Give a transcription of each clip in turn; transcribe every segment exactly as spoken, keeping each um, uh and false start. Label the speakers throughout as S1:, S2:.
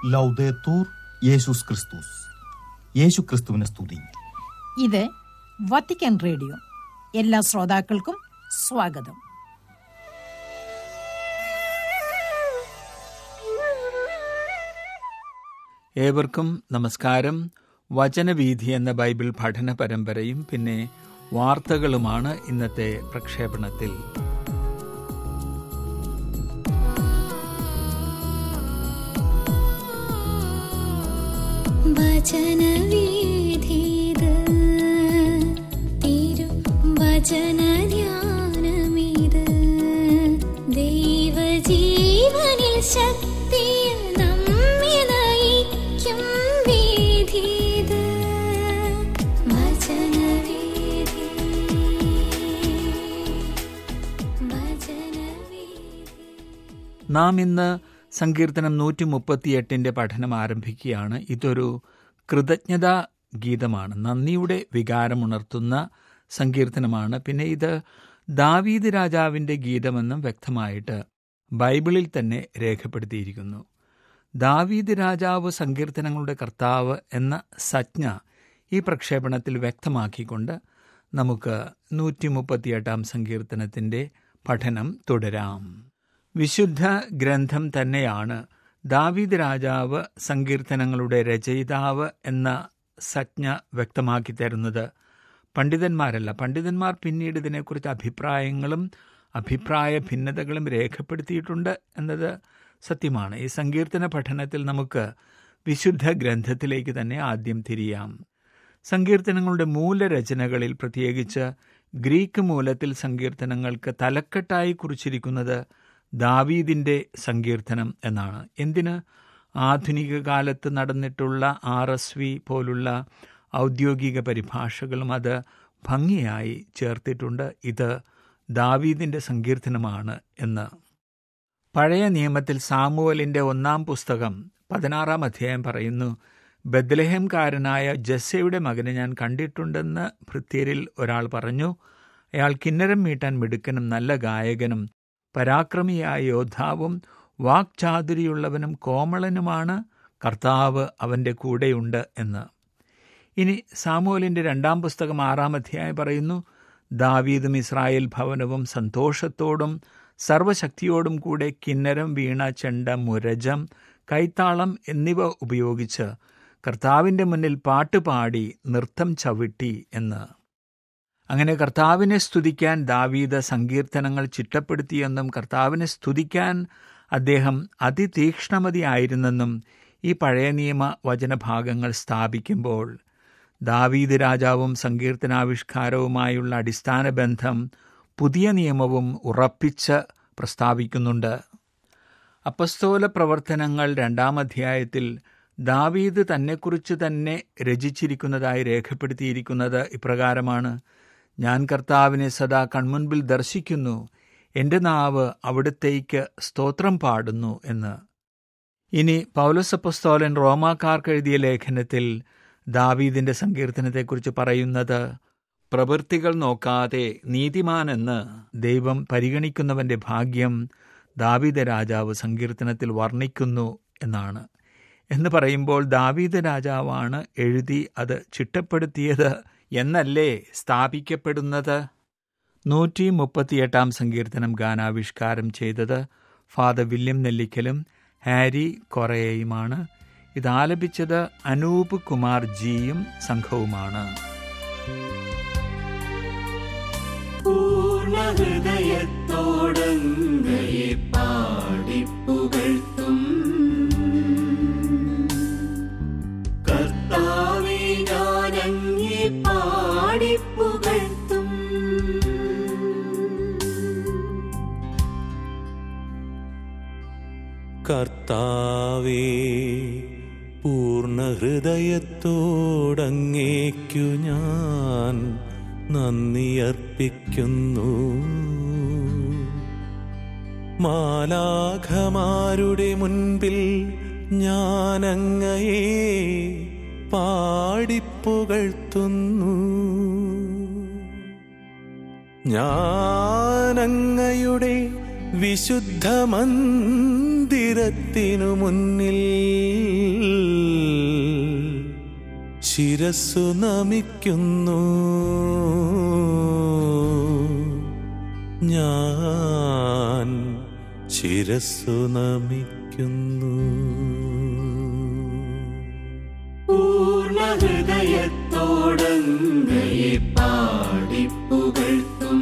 S1: ലൗദേത്തൂർ യേശുസ് ക്രിസ്തുസ്. യേശു ക്രിസ്തുവിനെ സ്തുതി.
S2: ഇത് വത്തിക്കാൻ റേഡിയോ. എല്ലാ ശ്രോതാക്കൾക്കും സ്വാഗതം.
S3: ഏവർക്കും നമസ്കാരം. വചനവീഥി എന്ന ബൈബിൾ പഠന പരമ്പരയും പിന്നെ വാർത്തകളുമാണ് ഇന്നത്തെ പ്രക്ഷേപണത്തിൽ.
S4: വചനവീഥിത് തിരു വചനധ്യാനമിത് ദൈവജീവനിൽ ശക്തിയിൽ നമ്മെ നയിക്കും വീഥിത് വചനവീഥി വചനവീഥി.
S3: നാം ഇന്ന് സങ്കീർത്തനം നൂറ്റി മുപ്പത്തിയെട്ടിൻ്റെ പഠനം ആരംഭിക്കുകയാണ്. ഇതൊരു കൃതജ്ഞതാ ഗീതമാണ്, നന്ദിയുടെ വികാരമുണർത്തുന്ന സങ്കീർത്തനമാണ്. പിന്നെ ഇത് ദാവീദ് രാജാവിൻ്റെ ഗീതമെന്നും വ്യക്തമായിട്ട് ബൈബിളിൽ തന്നെ രേഖപ്പെടുത്തിയിരിക്കുന്നു. ദാവീദ് രാജാവ് സങ്കീർത്തനങ്ങളുടെ കർത്താവ് എന്ന സജ്ഞ ഈ പ്രക്ഷേപണത്തിൽ വ്യക്തമാക്കിക്കൊണ്ട് നമുക്ക് നൂറ്റി മുപ്പത്തിയെട്ടാം സങ്കീർത്തനത്തിൻ്റെ പഠനം തുടരാം. വിശുദ്ധ ഗ്രന്ഥം തന്നെയാണ് ദാവീദ് രാജാവ് സങ്കീർത്തനങ്ങളുടെ രചയിതാവ് എന്ന സജ്ഞ വ്യക്തമാക്കി തരുന്നത്. പണ്ഡിതന്മാരല്ല. പണ്ഡിതന്മാർ പിന്നീട് ഇതിനെക്കുറിച്ച് അഭിപ്രായങ്ങളും അഭിപ്രായ ഭിന്നതകളും രേഖപ്പെടുത്തിയിട്ടുണ്ട് എന്നത് സത്യമാണ്. ഈ സങ്കീർത്തന പഠനത്തിൽ നമുക്ക് വിശുദ്ധ ഗ്രന്ഥത്തിലേക്ക് തന്നെ ആദ്യം തിരിയാം. സങ്കീർത്തനങ്ങളുടെ മൂലരചനകളിൽ, പ്രത്യേകിച്ച് ഗ്രീക്ക് മൂലത്തിൽ സങ്കീർത്തനങ്ങൾക്ക് തലക്കെട്ടായി കുറിച്ചിരിക്കുന്നത് ദാവീദിൻ്റെ സങ്കീർത്തനം എന്നാണ്. എന്തിന്? ആധുനിക കാലത്ത് നടന്നിട്ടുള്ള ആർ എസ് വി പോലുള്ള ഔദ്യോഗിക പരിഭാഷകളും അത് ഭംഗിയായി ചേർത്തിട്ടുണ്ട്. ഇത് ദാവീദിൻ്റെ സങ്കീർത്തനമാണ് എന്ന്. പഴയ നിയമത്തിൽ സാമുവലിൻ്റെ ഒന്നാം പുസ്തകം പതിനാറാം അധ്യായം പറയുന്നു, ബത്ലഹേംകാരനായ ജസ്സയുടെ മകനെ ഞാൻ കണ്ടിട്ടുണ്ടെന്ന് ഭൃത്യരിൽ ഒരാൾ പറഞ്ഞു. അയാൾ കിന്നരം മീട്ടാൻ മിടുക്കനും നല്ല ഗായകനും പരാക്രമിയായ യോദ്ധാവും വാക്ചാതുരിയുള്ളവനും കോമളനുമാണ്. കർത്താവ് അവൻ്റെ കൂടെയുണ്ട് എന്ന്. ഇനി സാമുവേലിൻ്റെ രണ്ടാം പുസ്തകം ആറാം അധ്യായം പറയുന്നു, ദാവീദും ഇസ്രായേൽ ഭവനവും സന്തോഷത്തോടും സർവശക്തിയോടും കൂടെ കിന്നരം, വീണ, ചെണ്ട, മുരജം, കൈത്താളം എന്നിവ ഉപയോഗിച്ച് കർത്താവിൻ്റെ മുന്നിൽ പാട്ടുപാടി നൃത്തം ചവിട്ടി എന്ന്. അങ്ങനെ കർത്താവിനെ സ്തുതിക്കാൻ ദാവീദ് സങ്കീർത്തനങ്ങൾ ചിട്ടപ്പെടുത്തിയെന്നും കർത്താവിനെ സ്തുതിക്കാൻ അദ്ദേഹം അതിതീക്ഷ്ണമതിയായിരുന്നെന്നും ഈ പഴയ നിയമ വചനഭാഗങ്ങൾ സ്ഥാപിക്കുമ്പോൾ ദാവീദ് രാജാവും സങ്കീർത്തനാവിഷ്കാരവുമായുള്ള അടിസ്ഥാന ബന്ധം പുതിയ നിയമവും ഉറപ്പിച്ച് പ്രസ്താവിക്കുന്നുണ്ട്. അപ്പസ്തോല പ്രവർത്തനങ്ങൾ രണ്ടാം അധ്യായത്തിൽ ദാവീദ് തന്നെക്കുറിച്ച് തന്നെ രചിച്ചിരിക്കുന്നതായി രേഖപ്പെടുത്തിയിരിക്കുന്നത് ഇപ്രകാരമാണ്: ഞാൻ കർത്താവിനെ സദാ കൺമുൻപിൽ ദർശിക്കുന്നു, എൻ്റെ നാവ് അവിടുത്തേക്ക് സ്തോത്രം പാടുന്നു എന്ന്. ഇനി പൗലോസ് അപ്പോസ്തലൻ റോമാക്കാർക്ക് എഴുതിയ ലേഖനത്തിൽ ദാവീദിൻ്റെ സങ്കീർത്തനത്തെക്കുറിച്ച് പറയുന്നത്, പ്രവൃത്തികൾ നോക്കാതെ നീതിമാനെന്ന് ദൈവം പരിഗണിക്കുന്നവൻ്റെ ഭാഗ്യം ദാവീദ് രാജാവ് സങ്കീർത്തനത്തിൽ വർണ്ണിക്കുന്നു എന്നാണ്. എന്ന് പറയുമ്പോൾ ദാവീദ് രാജാവാണ് എഴുതി അത് ചിട്ടപ്പെടുത്തിയത് എന്നല്ലേ സ്ഥാപിക്കപ്പെടുന്നത്. നൂറ്റി മുപ്പത്തിയെട്ടാം സങ്കീർത്തനം ഗാനാവിഷ്കാരം ചെയ്തത് ഫാദർ വില്യം നെല്ലിക്കലും ഹാരി കൊറേയുമാണ്. ഇത് ആലപിച്ചത് അനൂപ് കുമാർ ജിയും സംഘവുമാണ്.
S5: പൂർണ്ണഹൃദയത്തോടങ്ങയെ പാടിപ്പുകഴ്ത്തും കർത്താവേ, ഞാനങ്ങയെ പാടിപ്പുകഴ്ത്തും.
S6: കർത്താവേ, പൂർണ്ണഹൃദയത്തോടങ്ങേക്കു ഞാൻ നന്ദിയർപ്പിക്കുന്നു. മാലാഖമാരുടെ മുൻപിൽ ഞാനങ്ങയെ പാടിപ്പുകഴ്ത്തുന്നു. ഞാനങ്ങയുടെ വിശുദ്ധ മന്ദിരത്തിനു മുന്നിൽ ശിരസ്സു നമിക്കുന്നു ഞാൻ, ശിരസ്സു നമിക്കുന്നു.
S5: പൂർണ്ണഹൃദയത്തോടങ്ങയെ പാടിപ്പുകഴ്ത്തും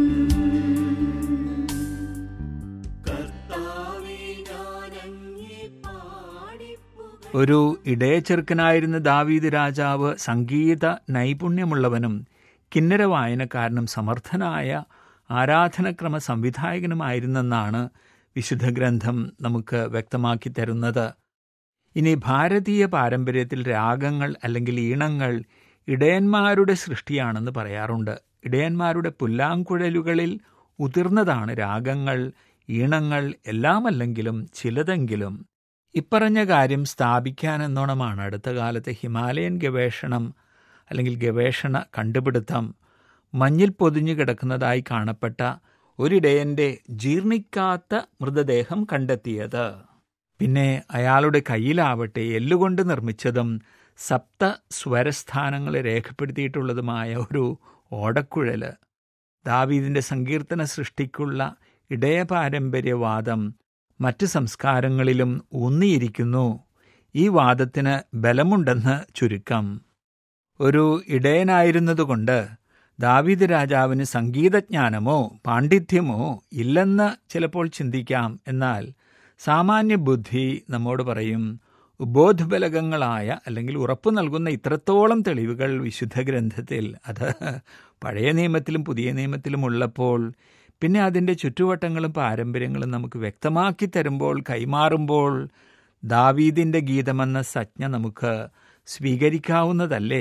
S5: കർത്താവേ, ഞാനങ്ങയെ പാടിപ്പുകഴ്ത്തും.
S3: ഒരു ഇടയച്ചെറുക്കനായിരുന്ന ദാവീദ് രാജാവ് സംഗീത നൈപുണ്യമുള്ളവനും കിന്നര വായനക്കാരനും സമർത്ഥനായ ആരാധനക്രമ സംവിധായകനുമായിരുന്നെന്നാണ് വിശുദ്ധ ഗ്രന്ഥം നമുക്ക് വ്യക്തമാക്കി തരുന്നത്. ഇനി ഭാരതീയ പാരമ്പര്യത്തിൽ രാഗങ്ങൾ അല്ലെങ്കിൽ ഈണങ്ങൾ ഇടയന്മാരുടെ സൃഷ്ടിയാണെന്ന് പറയാറുണ്ട്. ഇടയന്മാരുടെ പുല്ലാങ്കുഴലുകളിൽ ഉതിർന്നതാണ് രാഗങ്ങൾ, ഈണങ്ങൾ എല്ലാമല്ലെങ്കിലും ചിലതെങ്കിലും. ഇപ്പറഞ്ഞ കാര്യം സ്ഥാപിക്കാനെന്നോണമാണ് അടുത്ത കാലത്തെ ഹിമാലയൻ ഗവേഷണം അല്ലെങ്കിൽ ഗവേഷണ കണ്ടുപിടുത്തം മഞ്ഞിൽ പൊതിഞ്ഞു കിടക്കുന്നതായി കാണപ്പെട്ട ഒരിടയൻ്റെ ജീർണിക്കാത്ത മൃതദേഹം കണ്ടെത്തിയത്. പിന്നെ അയാളുടെ കയ്യിലാവട്ടെ എല്ലുകൊണ്ട് നിർമ്മിച്ചതും സപ്ത സ്വരസ്ഥാനങ്ങളെ രേഖപ്പെടുത്തിയിട്ടുള്ളതുമായ ഒരു ഓടക്കുഴല്. ദാവീദിൻ്റെ സങ്കീർത്തന സൃഷ്ടിക്കുള്ള ഇടയ പാരമ്പര്യവാദം മറ്റ് സംസ്കാരങ്ങളിലും ഊന്നിയിരിക്കുന്നു. ഈ വാദത്തിന് ബലമുണ്ടെന്ന് ചുരുക്കം. ഒരു ഇടയനായിരുന്നതുകൊണ്ട് ദാവീദ് രാജാവിന് സംഗീതജ്ഞാനമോ പാണ്ഡിത്യമോ ഇല്ലെന്ന് ചിലപ്പോൾ ചിന്തിക്കാം. എന്നാൽ സാമാന്യ ബുദ്ധി നമ്മോട് പറയും, ഉബോധബലകങ്ങളായ അല്ലെങ്കിൽ ഉറപ്പു നൽകുന്ന ഇത്രത്തോളം തെളിവുകൾ വിശുദ്ധ ഗ്രന്ഥത്തിൽ, അത് പഴയ നിയമത്തിലും പുതിയ നിയമത്തിലും ഉള്ളപ്പോൾ, പിന്നെ അതിൻ്റെ ചുറ്റുവട്ടങ്ങളും പാരമ്പര്യങ്ങളും നമുക്ക് വ്യക്തമാക്കി തരുമ്പോൾ, കൈമാറുമ്പോൾ ദാവീദിൻ്റെ ഗീതമെന്ന സജ്ഞ നമുക്ക് സ്വീകരിക്കാവുന്നതല്ലേ?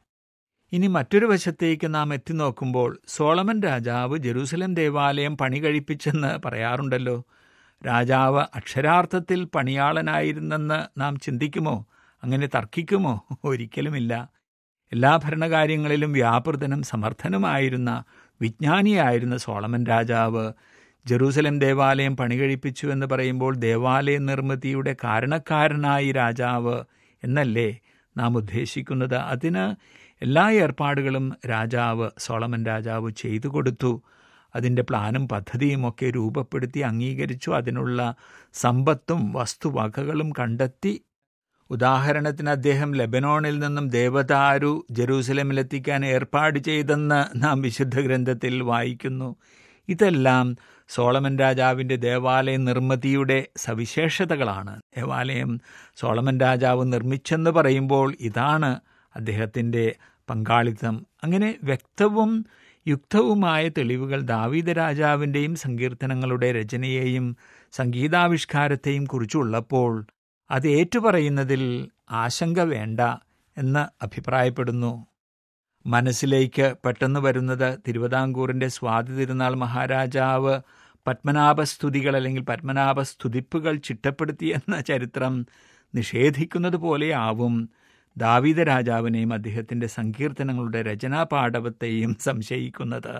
S3: ഇനി മറ്റൊരു വശത്തേക്ക് നാം എത്തി നോക്കുമ്പോൾ സോളമൻ രാജാവ് ജെറൂസലേം ദേവാലയം പണി കഴിപ്പിച്ചെന്ന് പറയാറുണ്ടല്ലോ. രാജാവ് അക്ഷരാർത്ഥത്തിൽ പണിയാളനായിരുന്നെന്ന് നാം ചിന്തിക്കുമോ? അങ്ങനെ തർക്കിക്കുമോ? ഒരിക്കലുമില്ല. എല്ലാ ഭരണകാര്യങ്ങളിലും വ്യാപൃതനും സമർത്ഥനുമായിരുന്ന വിജ്ഞാനിയായിരുന്ന സോളമൻ രാജാവ് ജെറൂസലേം ദേവാലയം പണി കഴിപ്പിച്ചു എന്ന് പറയുമ്പോൾ ദേവാലയ നിർമ്മിതിയുടെ കാരണക്കാരനായി രാജാവ് എന്നല്ലേ നാം ഉദ്ദേശിക്കുന്നത്? അതിന് എല്ലാ ഏർപ്പാടുകളും രാജാവ് സോളമൻ രാജാവ് ചെയ്തു കൊടുത്തു. അതിൻ്റെ പ്ലാനും പദ്ധതിയും ഒക്കെ രൂപപ്പെടുത്തി അംഗീകരിച്ചു. അതിനുള്ള സമ്പത്തും വസ്തുവകകളും കണ്ടെത്തി. ഉദാഹരണത്തിന് അദ്ദേഹം ലെബനോണിൽ നിന്നും ദേവദാരു ജെറൂസലേമിലെത്തിക്കാൻ ഏർപ്പാട് ചെയ്തെന്ന് നാം വിശുദ്ധ ഗ്രന്ഥത്തിൽ വായിക്കുന്നു. ഇതെല്ലാം സോളമൻ രാജാവിൻ്റെ ദേവാലയ നിർമ്മിതിയുടെ സവിശേഷതകളാണ്. ദേവാലയം സോളമൻ രാജാവ് നിർമ്മിച്ചെന്ന് പറയുമ്പോൾ ഇതാണ് അദ്ദേഹത്തിൻ്റെ പങ്കാളിത്തം. അങ്ങനെ വ്യക്തവും യുക്തവുമായ തെളിവുകൾ ദാവീദ് രാജാവിൻ്റെയും സങ്കീർത്തനങ്ങളുടെ രചനയെയും സംഗീതാവിഷ്കാരത്തെയും കുറിച്ചുള്ളപ്പോൾ അത് ഏറ്റുപറയുന്നതിൽ ആശങ്ക വേണ്ട എന്ന് അഭിപ്രായപ്പെടുന്നു. മനസ്സിലേക്ക് പെട്ടെന്ന് വരുന്നത് തിരുവിതാംകൂറിൻ്റെ സ്വാതി തിരുനാൾ മഹാരാജാവ് പത്മനാഭസ്തുതികൾ അല്ലെങ്കിൽ പത്മനാഭസ്തുതിപ്പുകൾ ചിട്ടപ്പെടുത്തിയെന്ന ചരിത്രം നിഷേധിക്കുന്നത് പോലെയാവും ദാവീദ് രാജാവിനെയും അദ്ദേഹത്തിൻ്റെ സങ്കീർത്തനങ്ങളുടെ രചനാപാടവത്തെയും സംശയിക്കുന്നത്.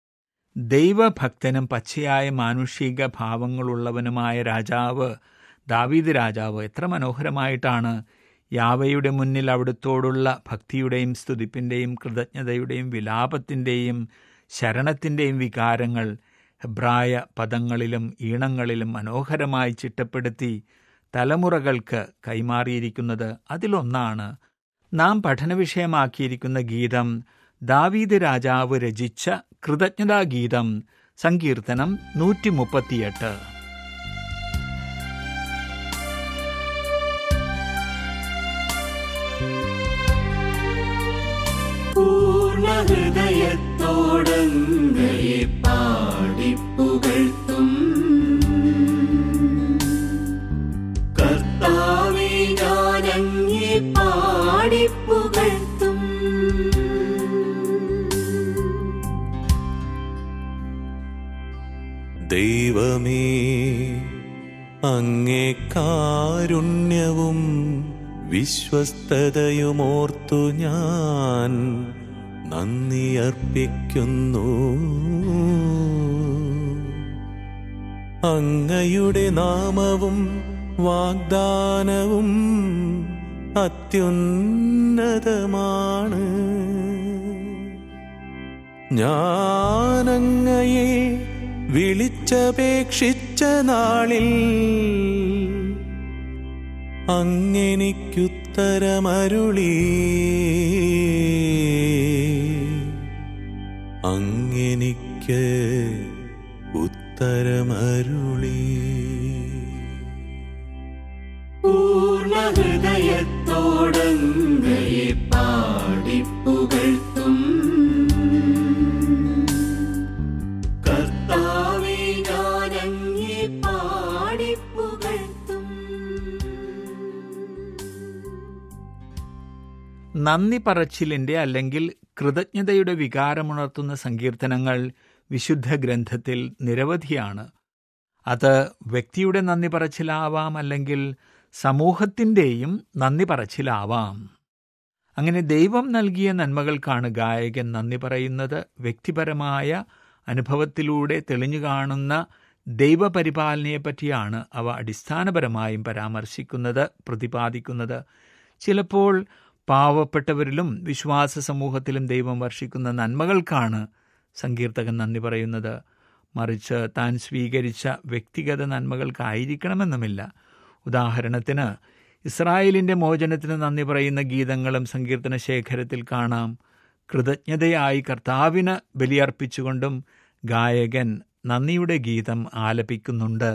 S3: ദൈവഭക്തനും പച്ചയായ മാനുഷിക ഭാവങ്ങളുള്ളവനുമായ രാജാവ് ദാവീദ് രാജാവ് എത്ര മനോഹരമായിട്ടാണ് യാവയുടെ മുന്നിൽ അവിടുത്തോടുള്ള ഭക്തിയുടെയും സ്തുതിപ്പിൻ്റെയും കൃതജ്ഞതയുടെയും വിലാപത്തിൻ്റെയും ശരണത്തിൻ്റെയും വികാരങ്ങൾ ഹെബ്രായ പദങ്ങളിലും ഈണങ്ങളിലും മനോഹരമായി ചിട്ടപ്പെടുത്തി തലമുറകൾക്ക് കൈമാറിയിരിക്കുന്നത്. അതിലൊന്നാണ് നാം പഠനവിഷയമാക്കിയിരിക്കുന്ന ഗീതം, ദാവീദ് രാജാവ് രചിച്ച കൃതജ്ഞതാഗീതം, സങ്കീർത്തനം നൂറ്റി മുപ്പത്തിയെട്ട്.
S5: പൂർണ്ണഹൃദയത്തോടങ്ങയെ പാടിപ്പുകഴ്ത്തും കർത്താവേ, ഞാനങ്ങയെ പാടിപ്പുകഴ്ത്തും.
S6: ദൈവമേ, അങ്ങേ കാരുണ്യവും വിശ്വസ്തതയുമോർത്തു ഞാൻ നന്ദി അർപ്പിക്കുന്നു. അങ്ങയുടെ നാമവും വാഗ്ദാനവും അത്യുന്നതമാണ്. ഞാനങ്ങയെ വിളിച്ചപേക്ഷിച്ച നാളിൽ അങ്ങെനിക്കുത്തരമരുളി. അങ്ങെനിക്ക് ഉത്തരമരുളി.
S5: പൂർണ്ണഹൃദയത്തോടങ്ങയെ പാടിപ്പുകഴ്ത്തും. കർത്താവേ, ഞാനങ്ങയെ പാടിപ്പുകഴ്ത്തും.
S3: നന്ദി പറച്ചിലിൻ്റെ അല്ലെങ്കിൽ കൃതജ്ഞതയുടെ വികാരമുണർത്തുന്ന സങ്കീർത്തനങ്ങൾ വിശുദ്ധ ഗ്രന്ഥത്തിൽ നിരവധിയാണ്. അത് വ്യക്തിയുടെ നന്ദി പറച്ചിലാവാം, അല്ലെങ്കിൽ സമൂഹത്തിൻ്റെയും നന്ദി പറച്ചിലാവാം. അങ്ങനെ ദൈവം നൽകിയ നന്മകൾക്കാണ് ഗായകൻ നന്ദി പറയുന്നത്. വ്യക്തിപരമായ അനുഭവത്തിലൂടെ തെളിഞ്ഞു കാണുന്ന ദൈവപരിപാലനയെപ്പറ്റിയാണ് അവ അടിസ്ഥാനപരമായും പരാമർശിക്കുന്നത്, പ്രതിപാദിക്കുന്നത്. ചിലപ്പോൾ പാവപ്പെട്ടവരിലും വിശ്വാസ സമൂഹത്തിലും ദൈവം വർഷിക്കുന്ന നന്മകൾക്കാണ് സങ്കീർത്തകൻ നന്ദി പറയുന്നത്. മറിച്ച് താൻ സ്വീകരിച്ച വ്യക്തിഗത നന്മകൾക്കായിരിക്കണമെന്നുമില്ല. ഉദാഹരണത്തിന്, ഇസ്രായേലിൻ്റെ മോചനത്തിന് നന്ദി പറയുന്ന ഗീതങ്ങളും സങ്കീർത്തന ശേഖരത്തിൽ കാണാം. കൃതജ്ഞതയായി കർത്താവിന് ബലിയർപ്പിച്ചുകൊണ്ടും ഗായകൻ നന്ദിയുടെ ഗീതം ആലപിക്കുന്നുണ്ട്.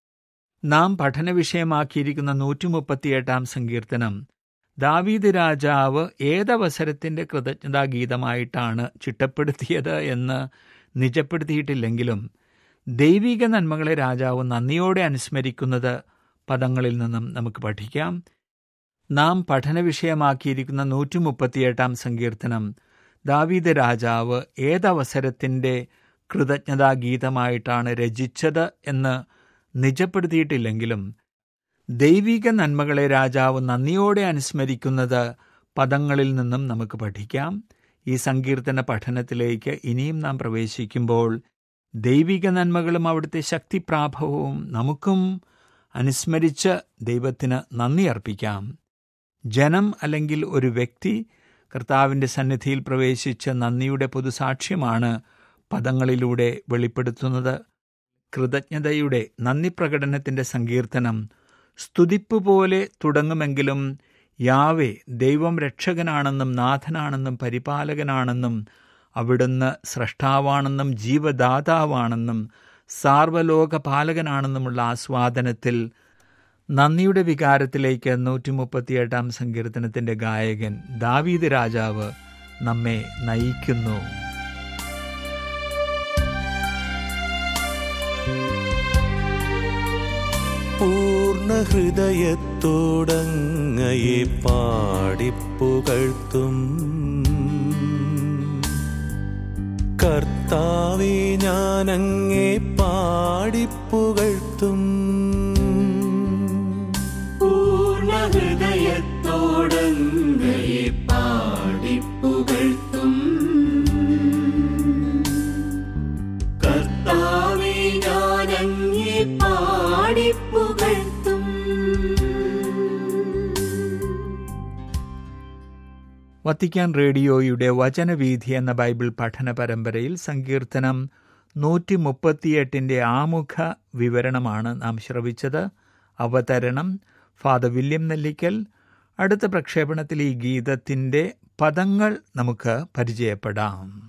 S3: നാം പഠന വിഷയമാക്കിയിരിക്കുന്ന നൂറ്റി മുപ്പത്തിയെട്ടാം സങ്കീർത്തനം ദാവീദ് രാജാവ് ഏതവസരത്തിൻ്റെ കൃതജ്ഞതാ ഗീതമായിട്ടാണ് ചിട്ടപ്പെടുത്തിയത് എന്ന് നിജപ്പെടുത്തിയിട്ടില്ലെങ്കിലും ദൈവിക നന്മകളെ രാജാവ് നന്ദിയോടെ അനുസ്മരിക്കുന്നത് പദങ്ങളിൽ നിന്നും നമുക്ക് പഠിക്കാം. നാം പഠന വിഷയമാക്കിയിരിക്കുന്ന നൂറ്റി മുപ്പത്തിയെട്ടാം സങ്കീർത്തനം ദാവീദ് രാജാവ് ഏതവസരത്തിൻ്റെ കൃതജ്ഞതാ ഗീതമായിട്ടാണ് രചിച്ചത് എന്ന് നിജപ്പെടുത്തിയിട്ടില്ലെങ്കിലും ദൈവിക നന്മകളെ രാജാവ് നന്ദിയോടെ അനുസ്മരിക്കുന്നത് പദങ്ങളിൽ നിന്നും നമുക്ക് പഠിക്കാം. ഈ സങ്കീർത്തന പഠനത്തിലേക്ക് ഇനിയും നാം പ്രവേശിക്കുമ്പോൾ ദൈവിക നന്മകളും അവിടുത്തെ ശക്തിപ്രാഭവവും നമുക്കും അനുസ്മരിച്ച് ദൈവത്തിന് നന്ദി അർപ്പിക്കാം. ജനം അല്ലെങ്കിൽ ഒരു വ്യക്തി കർത്താവിൻ്റെ സന്നിധിയിൽ പ്രവേശിച്ച് നന്ദിയുടെ പൊതുസാക്ഷ്യമാണ് പദങ്ങളിലൂടെ വെളിപ്പെടുത്തുന്നത്. കൃതജ്ഞതയുടെ നന്ദി പ്രകടനത്തിൻ്റെ സങ്കീർത്തനം സ്തുതിപ്പ് പോലെ തുടങ്ങുമെങ്കിലും യാവേ ദൈവം രക്ഷകനാണെന്നും നാഥനാണെന്നും പരിപാലകനാണെന്നും അവിടുന്ന് സ്രഷ്ടാവാണെന്നും ജീവദാതാവാണെന്നും സാർവലോകപാലകനാണെന്നുമുള്ള ആസ്വാദനത്തിൽ നന്ദിയുടെ വികാരത്തിലേക്ക് നൂറ്റി മുപ്പത്തിയെട്ടാം സങ്കീർത്തനത്തിൻ്റെ ഗായകൻ ദാവീദ് രാജാവ് നമ്മെ നയിക്കുന്നു.
S6: പൂർണ്ണഹൃദയത്തോടങ്ങയെ പാടിപ്പുകഴ്ത്തും. കർത്താവേ, ഞാനങ്ങയെ പാടിപ്പുകഴ്ത്തും.
S5: പൂർണ്ണഹൃദയത്തോടങ്ങയെ പാടിപ്പുകഴ്ത്തും. കർത്താവേ, ഞാനങ്ങയെ പാടിപ്പുകഴ്ത്തും.
S3: വത്തിക്കാൻ റേഡിയോയുടെ വചനവീഥി എന്ന ബൈബിൾ പഠന പരമ്പരയിൽ സങ്കീർത്തനം നൂറ്റി മുപ്പത്തിയെട്ടിൻ്റെ ആമുഖ വിവരണമാണ് നാം ശ്രവിച്ചത്. അവതരണം ഫാദർ വില്യം നെല്ലിക്കൽ. അടുത്ത പ്രക്ഷേപണത്തിൽ ഈ ഗീതത്തിൻ്റെ പദങ്ങൾ നമുക്ക് പരിചയപ്പെടാം.